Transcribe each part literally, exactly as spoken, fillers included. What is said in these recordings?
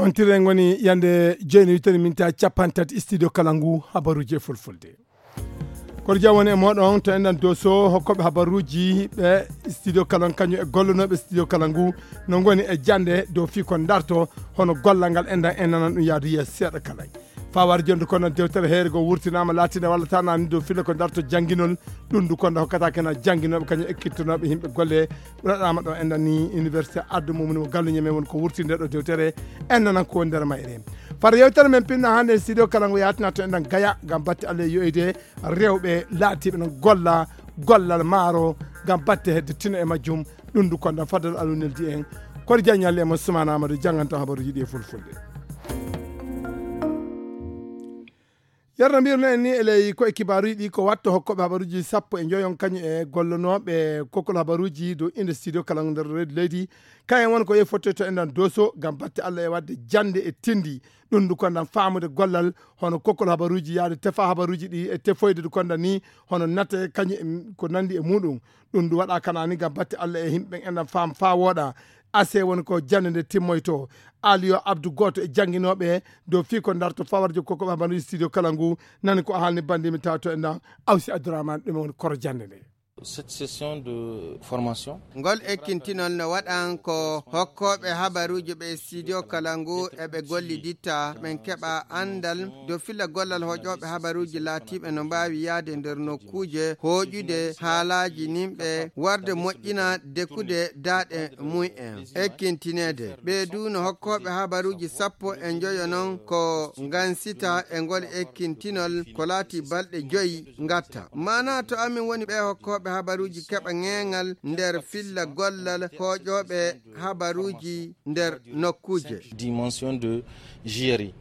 wontire ngoni yande jeni witani minta capantati studio kalangu habaruji fulfulde ko jawon e modon to endan doso hokkobe habaruji be studio kalan kanyu e gollonobe studio kalangu no ngoni e jande do fi ko darto hono gollangal endan enanan dum yaadu yes seda kalay fawar jonde kono dewtere heere go wurtinama latine walla tanani do fille ko darto janginol dum du kono hokkata kana janginobe kanyu ekkittonobe himbe golle wadama do endan ni université addu mum no gallu nyeme won ko wurtinde do dewtere enanan ko der mayre far yewtere men pinna hande studio kalangu yatna to endan gaya gam batti alle yoyde rewbe laatibe no golla gollal maaro gam batte hedde tino e majjum dum du kono fadal aluneldi en ko janyalle mo sumana amadou janganta habaruji di fulfulde yarna mbirno en ni ele ko kibaruji ɗi ko watto hokkoɓe habaruji sappo e joyon kañum e gollonoɓe kokol habaruji do inde studio kala nder red leydi kayen won ko ye fotte to endan doso gam batte Allah e wadde jande e tindi ɗum du kondan famude gollal hono kokol habaruji yaade tefa habaruji ɗi e tefoyde du kondan ni hono natte kañum ko nandi e muɗum ɗum du waɗa kanani gam batte Allah e himɓe endan fam fa woɗa ase won ko jannde timmoyto Aliyo Abdou Goto e janginoɓe do fi ko darto fawarjo koko babanu studio kalangu nani ko halni bandi mi tawto en dan Awsi Abdourahmane dum won koro jande de. Cette session de formation ngol ekkintinol no waɗan ko hokkoɓe habaruji ɓe studio kalangu eɓe golliditta men keɓa andal do filla gollal hoƴoɓe habaruji laatiɓe no mbawi yaade nder nokkuje hoƴude haalaji nimɓe warde moƴƴina dekkude daaɗe mu'en ekkintinede ɓeydu no hokkoɓe habaruji sappo e joyo non ko gansita e ngol ekkintinol ko laati balɗe joyi gatta mana to amin woni ɓe hokkoɓe habaruji keɓa ngengal nder filla gollal hoƴoɓe habaruji nder nokkuje dimension de Jiri.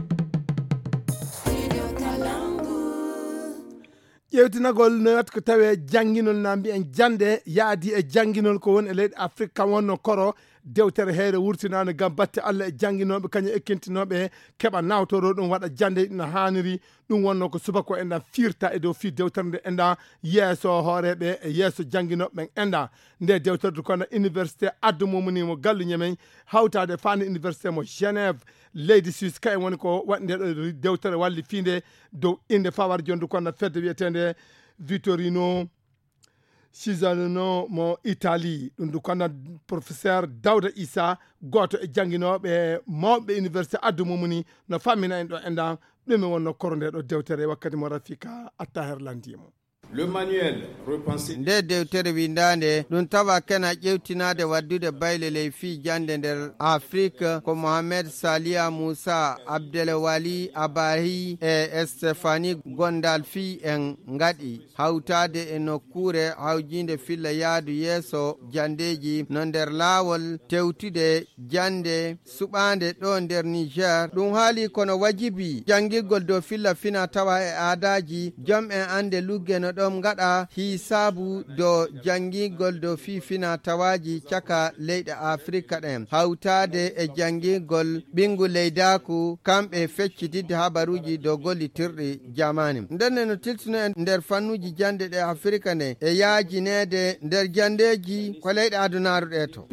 ƴewtinagol no wat ko tawe janginol nambi en jande yaadi e janginol ko won e leydi Afrique kam wonno koro dewtere heere wurtinano gam batte Allah e janginoɓe kañum ekkintinoɓe keɓa nawtoro ɗum waɗa jande no haniri ɗum wonno ko subako enɗan firta e dow fi dewtere nde enɗan yeeso hooreɓe e yeeso janginoɓe enɗan nde dewtere kono université addu mumni mo gallu ñemen hawtade fande université mo Genève leydi Suisse kay woni ko waɗi nde ɗo dewtere walli finde dow inde fawar jondu kono fedde wiyetende Vittorino Cisano mo Italie ɗum du kono professeur Dawda Issa goto e janginoɓe mawɓe université addu mumni no fammina en ɗo enɗan ɗum wonno koro nde ɗo dewtere wakkati mo Rafika Attaher landimo. Le manuel repensé nde dewtere windande ɗum tawa kena ƴewtinade waddude bayle ley fi jande nder Afrique ko Mohamed Salia Moussa Abdelwali Abahi e Stéphanie Gondal fi en ngaɗi hawtade e nokkure hawjinde filla yaadu yeeso jandeji no nder laawol tewtude jande suɓande ɗo nder Niger ɗum haali kono wajibi jangirgol dow filla fina tawa e aadaji jom en ande luggeno ɗon gaɗa hisabu do jangigol do fifina tawaji caka leyɗe Afrika ɗen hawtade e jangigol ɓingu leydaku kamɓe feccitidde habaruji do gollitirɗi jamani ndenne no tiltuno e nder fannuji jande ɗe Afrika ne e yaajinede nder jandeji ko leyɗe adunaru ɗe to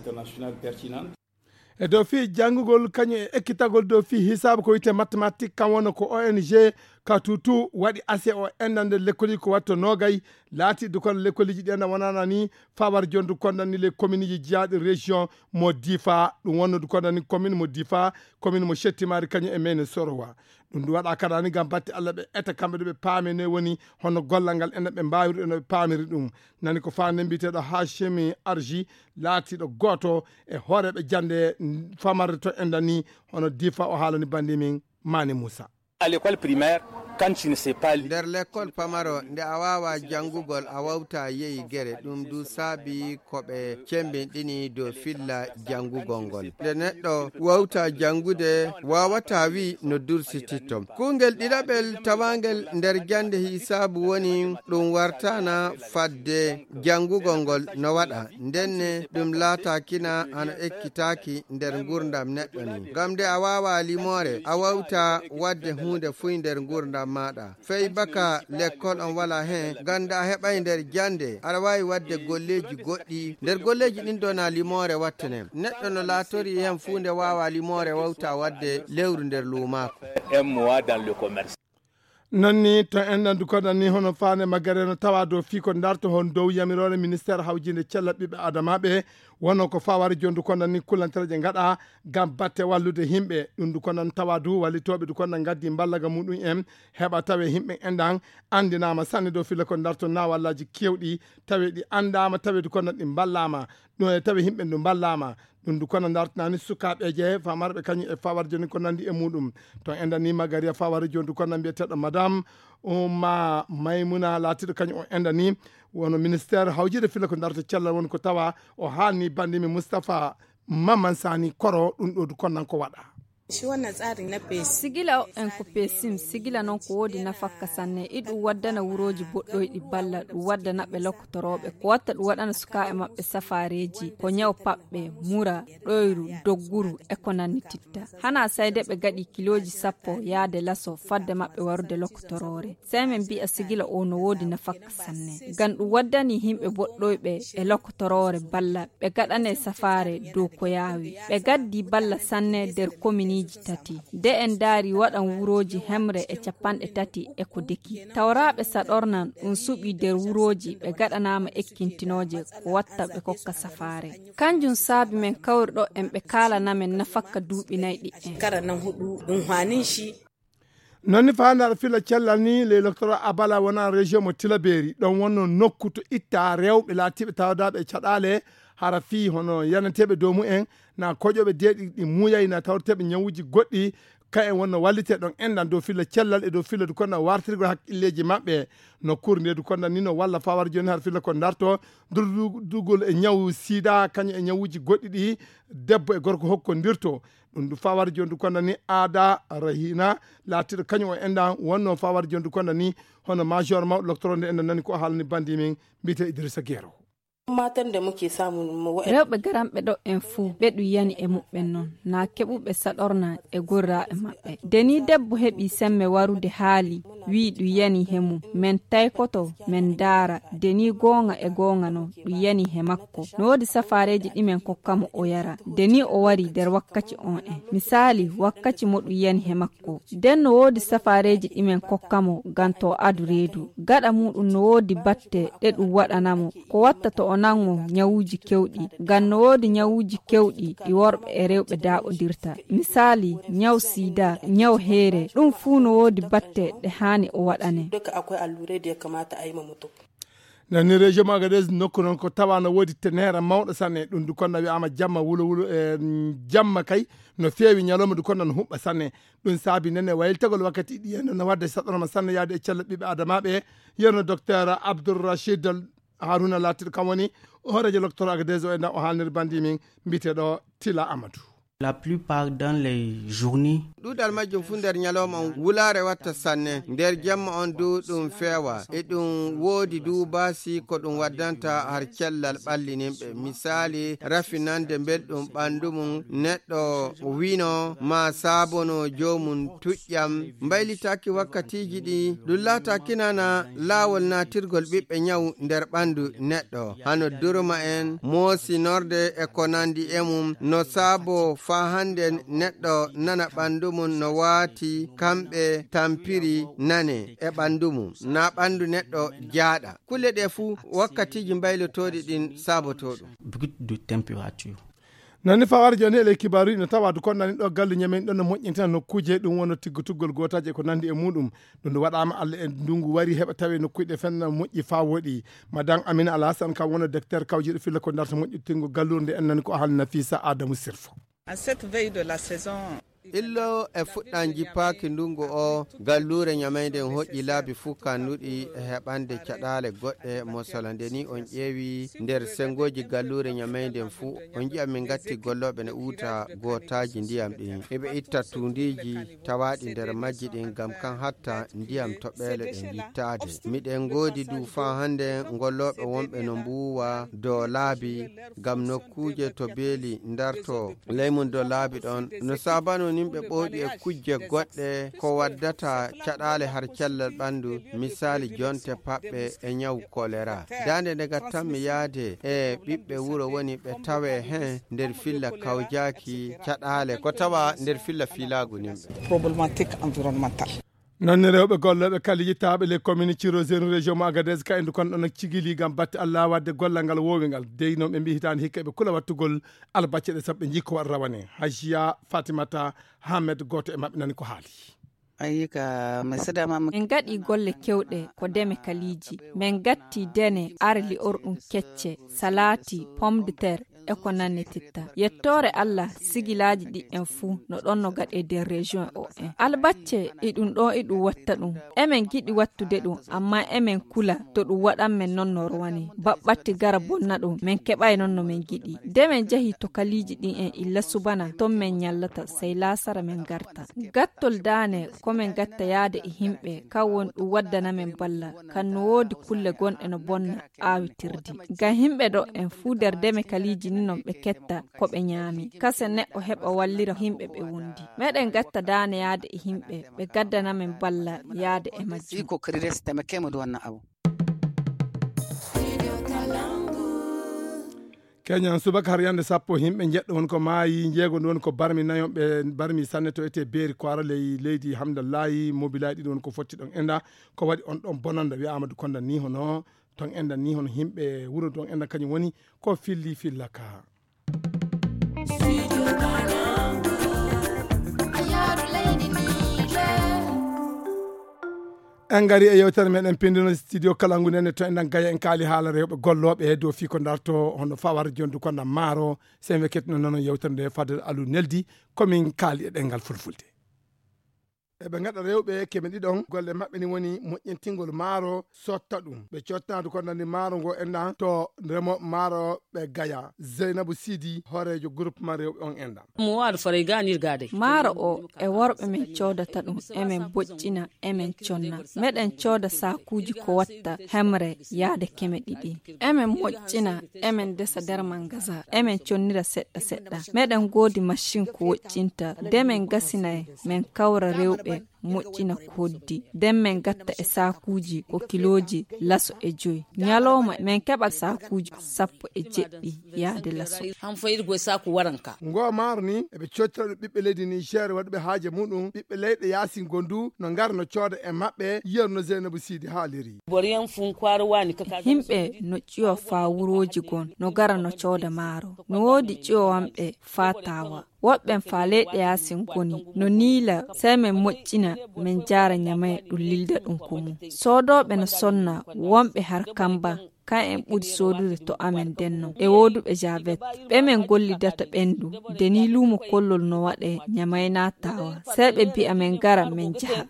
e dow fi jangugol kañum e ekkitagol dow fi hisabu ko wiyete mathématique kam wonno ko O N G ka tutu waɗi ase o endande l'école ko watto nogay laati du kono l'école ji ɗenna wonana ni fawar jondu kondan ni les communes ji jaaɗi région mo Difa ɗum wonno du kondan ni commune mo Difa commune mo Chettimari kañum e mene Sorowa ɗum du waɗa kadani gam batte Allah ɓe eta kamɓe ɗo ɓe paami ne woni hono gollal ngal enen ɓe mbawiri ɗo no ɓe paamiri ɗum nani ko fande mbiteɗo Hachimi Arji laatiɗo goto e hooreɓe jande famarde to endan ni hono Difa o haalani bandi min Mani Moussa. À l'école primaire, quand tu ne sais pas lire. nder l'école pamaro nde a wawa jangugol a wawta yeyi gere ɗum du saabi koɓe cembinɗini dow filla jangugol ngol nde neɗɗo wawta jangude wawata wi no dursititto kungel ɗiɗaɓel tawangel nder jande hisabu woni ɗum wartana fadde jangugol ngol no waɗa ndenne ɗum laatakina ano ekkitaki nder gurdam neɗɗo ni ngam nde a wawa limore a wawta wadde hunde fuy nder gurdam lara maɗa fey baka l'école on wala hen ganda heɓay nder jande aɗa wawi wadde golleji goɗɗi nder golleji ɗin dona limore wattane neɗɗo no laatori hen fu nde wawa limore wawta wadde lewru nder lumako un mois dans le commerce. nonni to enɗandu koɗa ni hono fane magare no tawa dow fii ko darto hon dow yamirore ministére hawjinde cella ɓiɓɓe adamaɓe wono ko fawari jondu koɗa ni kullantereje gaɗa gam batte wallude himɓe ɗum du koɗan tawa du wallitoɓe du koɗa gaddi ballaga muɗum en heɓa tawe himɓe enɗan andinama sanne dow fille ko darto na wallaji kewɗi tawe ɗi andama tawe du koɗa ɗi ballama ɗum e tawe himɓe du ballama ɗum du kono dartinani sukaɓeje famarɓe kañum e fawar joni ko nandi e muɗum to endani magaria fawari joni ko nan mbiyeteɗo madame uma maymuna latiɗo kañum o endani wono ministére hawjide fila ko darto cellal woni ko tawa o haalni bandimi moustapha maman sani koro ɗum ɗo du konnan ko waɗa shi wannan tsarin na pesi sigila en ko pesim sigila non ko wodi nafakka sanne iɗum waddana wuroji boɗɗoyɗi balla ɗum wadda naɓɓe lokkotoroɓe ko watta ɗum waɗana suka e maɓɓe safareji ko nyaw paɓɓe mura ɗoyru dogguru e ko nanni titta hana sayde ɓe gaɗi kiloji sappo yaade laso fadde maɓɓe warude lokkotorore sai min mbi'a sigila o no wodi nafakka sanne ngam ɗum waddani himɓe boɗɗoyɓe e lokkotorore balla ɓe gaɗane safare dow ko yawi ɓe gaddi balla sanne nder commune tati de en daari waɗan wuroji hemre e capanɗe tati e ko deki tawraɓe saɗornan ɗum suɓi nder wuroji ɓe gaɗanama ekkintinoje ko watta ɓe kokka safare kanjum saabi men kawriɗo en ɓe kalanamen nafakka duuɓi nayyi en kara nan huɗu ɗum hanin shi nonni fandar fila cellal ni le docteur abala wona région mo tilaberi ɗon wonno nokku to itta rewɓe laatiɓe tawdaɓe caɗale hara fi hono yanateɓe dow mumen na koƴoɓe deeɗi ɗi muuyay na tawteɓe ñawuji goɗɗi ka en wonno wallite ɗon enɗan dow filla cellal e dow filla du konɗa wartirgo haqqilleji maɓɓe no cour nde du konɗa ni no walla fawar joni har filla ko darto dugol e ñaw sida kañum e ñawuji goɗɗi ɗi debbo e gorko hokkodirto ɗum du fawar joni du konɗa ni aada rahina latiɗo kañum o enɗan wonno fawar joni du konɗa ni hono major mawɗo docteur nde enɗan nani ko haalni bandi min mbiyete Idrissa Guero matan da muke samu rewɓe garamɓe ɗo en fuu ɓe ɗum yani e muɓɓen noon na keɓuɓe saɗorna e gorraɓe maɓɓe deni debbo heɓi semme warude haali wi ɗum yani he mum min taykoto min daara deni gonga e gonga no ɗum yani he makko no wodi safareji ɗimen kokkamo o yara deni o wari nder wakkati on en misali wakkati mo ɗum yani he makko nden no wodi safareji ɗimen kokkamo ngam to adu reedu gaɗa muɗum no wodi batte ɗe ɗum waɗanamo ko watta to o nango ñawuji kewɗi ngam no wodi ñawuji kewɗi ɗi worɓe e rewɓe daɓodirta misali ñaw sida ñaw heere ɗum fuu no wodi batte ɗe hani o waɗane duka akwai allurai da ya kamata a yi ma mutum nani région Agadez nokku noon ko tawa no wodi tenere mawɗo sanne ɗum du konno wiyama jamma wulo wulo e jamma kay no feewi ñalawma du konno no huɓɓa sanne ɗum saabi nene wayltagol wakkati ɗi en no wadde saɗoroma sanne yaade e cella ɓiɓɓe adamaɓe yerno docteur Abdourachid Haruna latiɗo kam woni horejo docteur Agadez o enɗa o haalnir bandi min mbiteɗo Tila Amadou. La plupart dans les journées ɗuɗal majjum fu nder ñalawma on wulare watta sanne nder jamma on du ɗum feewa e ɗum woodi duubasi ko ɗum waddanta har cellal ɓallininɓe misali rafinande belɗum ɓandu mum neɗɗo wino ma sabono jomum tuƴƴam mbaylitaki wakkatiji ɗi ɗum laatakinana laawol natirgol ɓiɓɓe ñaw nder ɓandu neɗɗo hano durma en moosinorde e ko nandi e mum no saabo fa hande neɗɗo nana ɓandu mum no waati kamɓe tampiri nane e ɓandu mum na ɓandu neɗɗo jaaɗa kulle ɗe fuu wakkatiji mbaylotoɗi ɗin sabotoɗum brut de température nani fawar joni ele kibaru no tawa du konnani ɗo gallu ñamen ɗon no moƴƴinta nokkuje ɗum wona tiggotuggol gotaji ko nandi e muɗum ɗum nde waɗama Allah e ndungu wari heɓa tawe nokkuɗe fenna moƴƴi fa woɗi madame Amina Alassane kam wona docteur kawjiɗo filla ko darta moƴƴitingo gallurde en nani ko hal Nafisa Adamou Sirfo. À cette veille de la saison, illo e fuɗɗan jippaki ndungu o gallure ñamayde en hoƴƴi laabi fuu kannuɗi e heɓande caɗale goɗɗe mosala nde ni on ƴeewi nder sengoji gallure ñamayden fuu on jiya min gatti golloɓe ne uuta gotaji ndiyam ɗin eɓe itta tundiji tawaɗi nder majji ɗin gam kan hatta ndiyam toɓɓele ɗen wittade miɗen goodi du fa hande golloɓe wonɓe no mbuwa dow laabi gam nokkuje to beeli darto leymum dow laabi ɗon no sabano nimɓe ɓooɗi e kujje goɗɗe ko waddata caɗaale har cellal ɓanndu, misali jonte paɓɓe e ñaw choléra. Dande daga tammi yaade e ɓiɓɓe wuro woni ɓe tawe hen nder filla kawjaki caɗaale ko tawa nder filla fiilaagu nimɓe. Problématique environnementale. nonne rewɓe golloɓe kaliji les commune Cirozéne région mo Agadez ka endu kon ɗon cigili gam batte Allah wadde gollal ngal wowi ngal dey noon ɓe mbi hitande hikka ɓe kula wattugol albacce ɗe saɓe jikko wat rawane. Hajiya Fatimata Hamed goto e mabɓe nani ko haali. Ayika mesedama en gaɗi golle kewɗe ko deme kaliji men gatti dene arli orɗum kecce salati pomme de terre e ko nanne titta yettore Allah sigilaji ɗi en fuu no ɗon no gaɗe nder région o en albacce e ɗum ɗo e ɗum watta ɗum emen giɗi wattude ɗum amma emen kula to ɗum waɗan men non no rowani baɓɓatti gara bonna ɗum men keɓay non no men giɗi de men jahi to kaliji ɗin en illa subana ton men ñallata sey lasara men garta gattol dane komin gatta yaade e himɓe kawon ɗum waddana men balla kan no woodi kulle gonɗe no bonna aawitirdi ngam himɓe ɗo en fuu nder deme kaliji ni non ɓe ketta ko ɓe ñaami kase neɗɗo heɓa wallira himɓe ɓe wondi meɗen gatta dane yaade e himɓe ɓe gaddana men balla yaade e majjum iko kadi resitama kemodo wanna awo Kenya subaka har yande sappo himɓe jeɗɗo won ko maayi jeego won ko barmi nayomɓe barmi sanne to ete beeri ko ley leydi hamdallahi mobilaji ɗi won ko fotti ɗon enda ko waɗi on ɗon bonanda wi Amadou Konda ni hono ton enda ni hono himɓe wuro ton enda kañum woni ko filli fillaka en gari e yewtere meɗen pindino studio Kalangu nene to enɗan gaya en kaali haala rewɓe golloɓe e dow fi ko darto hono fawar jondu konda maaro sembe ketno noon yewtere nde Fadel Alou Neldi komin kaali e ɗengal fulfulde eɓe gaɗa rewɓe keɓe ɗiɗon golle maɓɓe ni woni moƴƴintingol maaro sotta ɗum ɓe cottadu ko nandi maaro ngo enɗan to remo maaro ɓe gaya Zeynabou Sidi horejo groupement rewɓe on enɗan mo waɗa fare ganirgade maaro o e worɓe men codata ɗum emen boccina emen conna meɗen coda sakuji ko watta hemre yaade keme ɗiɗi emen moƴƴina emen desa nder magasin emen connira seɗɗa seɗɗa meɗen godi machine ko woƴƴinta demen gasinaye men kawra rewɓe moƴƴina koddi den men gatta e sakuji ko kiloji laso e joyi nyaloma men keɓa sakuji sappo e jeɗɗi yaade laso han fayirgo saku waranka ngo maaro ni eɓe cottira ɗum ɓiɓɓe leydi Niger waɗuɓe haaje muɗum ɓiɓɓe leyɗe yaasi gondu no ngarno cooda e maɓɓe yiyarno Zeynabou Sidi haaliri boriyan fun kwaro wani kaka himɓe no ƴiwa fa wuroji gon no gara no cooda maaro no woodi ƴiwamɓe fa tawa woɓɓen fa leyɗe yasin goni no niila sai men moƴƴina men jara nyamay ɗum lilda ɗum ko mum sodoɓe no sonna wonɓe har kamba kan en ɓuri sodude to amen denno e woduɓe javet ɓe men gollidata ɓendu deni lumo kollol no waɗe ñamayna tawa sai ɓe mbi amen gara men jaha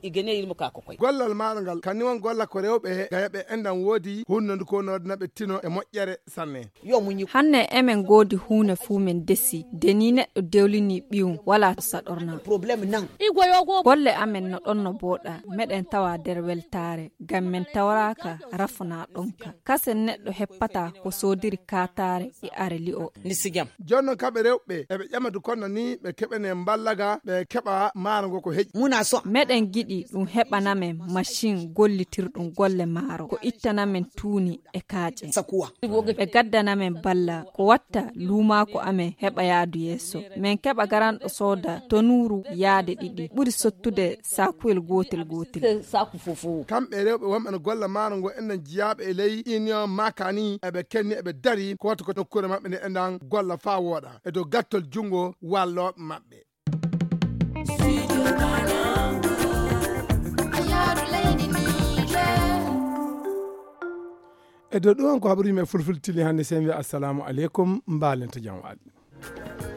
gollal maaro ngal kani won golla ko rewɓe gayaɓe endan woodi hunnandu ko nodnaɓe tino e moƴƴere sanne hanne emen godi hunde fuu men desi deni neɗɗo dewlini ɓiyum wala to saɗorna golle amen no ɗon no boɗa meɗen tawa nder weltare gam men tawraka rafana ɗonka kase neɗɗo heppata ko sodiri katare e are li'o nisigam jonno kaɓe rewɓe eɓe ƴamadu kono ni ɓe keɓene ballaga ɓe keɓa maaro ngo ko heƴi muna so meɗen giɗi ɗum heɓanamen machine gollitirɗum golle maaro ko ittanamen tuuni e kaaƴe ɓe gaddanamen balla ko watta lumako amen heɓa yaadu yeeso men keɓa garanɗo sooda tonuru yaade ɗiɗi ɓuri sottude sakuyel gotel gotel saku fofo kamɓe rewɓe wonɓe no golla maaro ngo enen jiyaɓe e ley union makani eɓe kenni eɓe dari ko watta ko nokkure maɓɓe nde endan golla fa wooɗa e dow gattol jungo walloɓe maɓɓe e dow ɗum ko haɓrimi e fulfulde tili hannde sen wiya assalamu aleykum mbalen to jam waali